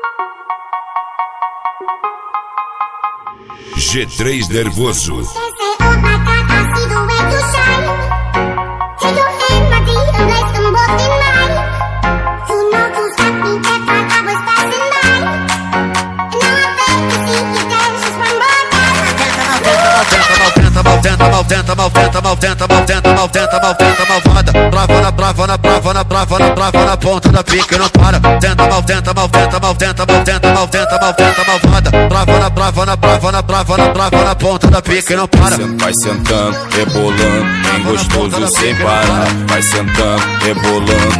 G3 Nervoso. Malvada, trava na ponta da pica e não para. Malvada, trava na ponta da pica e não para. Vai sentando, rebolando, bem gostoso sem parar. Vai sentando, rebolando,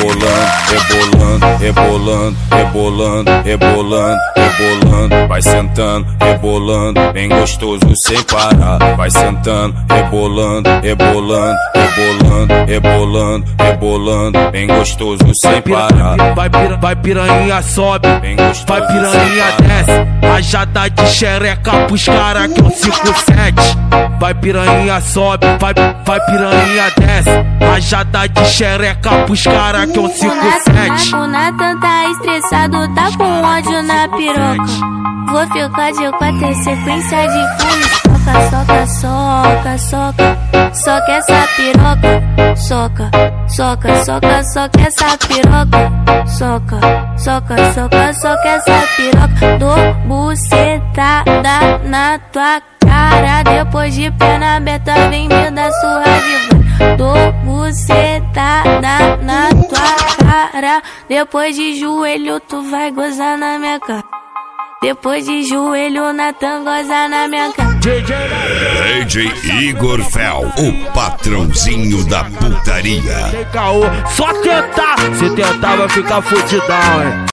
rebolando, rebolando, rebolando, rebolando. Vai sentando, rebolando, bem gostoso sem parar. Vai sentando, rebolando, rebolando, rebolando, rebolando, rebolando, bem gostoso sem parar. Vai piranha sobe, vai piranha desce, rajada de xereca pros cara que é o 5-7. Vai piranha sobe, vai piranha desce, rajada de xereca pros cara que é o 5-7. O Nathan tá estressado, tá com ódio na piroca. Vou ficar de 4 sequência de pulos. Soca, soca, soca, soca essa piroca. Soca, soca, soca, soca essa piroca. Soca, soca, soca, soca essa piroca. Dou bucetada na tua cara. Depois de perna aberta vem me dar surra de voz. Dou bucetada na tua cara. Depois de joelho tu vai gozar na minha cara. Depois de joelho, Nathan goza na minha cara. DJ Igor Fel, o patrãozinho da putaria. Só tentar, se tentar vai ficar fudidão, hein.